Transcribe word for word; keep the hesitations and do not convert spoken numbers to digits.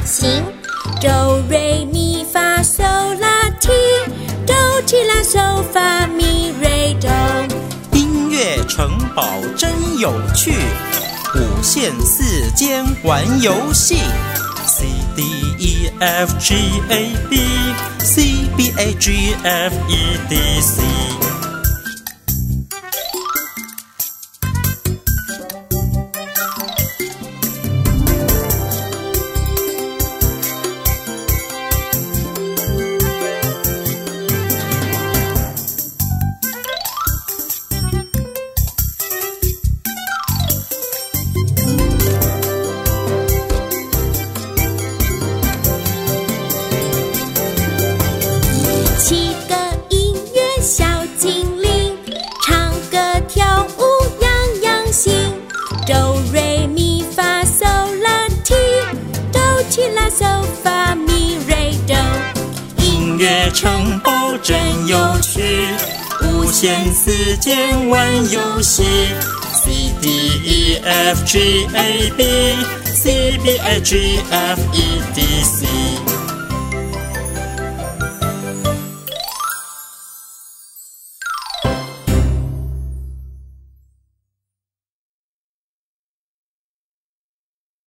行，哆瑞咪发嗦拉提，哆提拉嗦发咪瑞哆。 音乐城堡真有趣，五线四间玩游戏。C D E F G A B C B A G F E D C。 七个音乐小精灵，唱歌跳舞样样行。哆瑞咪发嗦拉提，哆提拉嗦发咪瑞哆。 音乐城堡真有趣，无限四间玩游戏。C D E F G A B C B A G F E D C。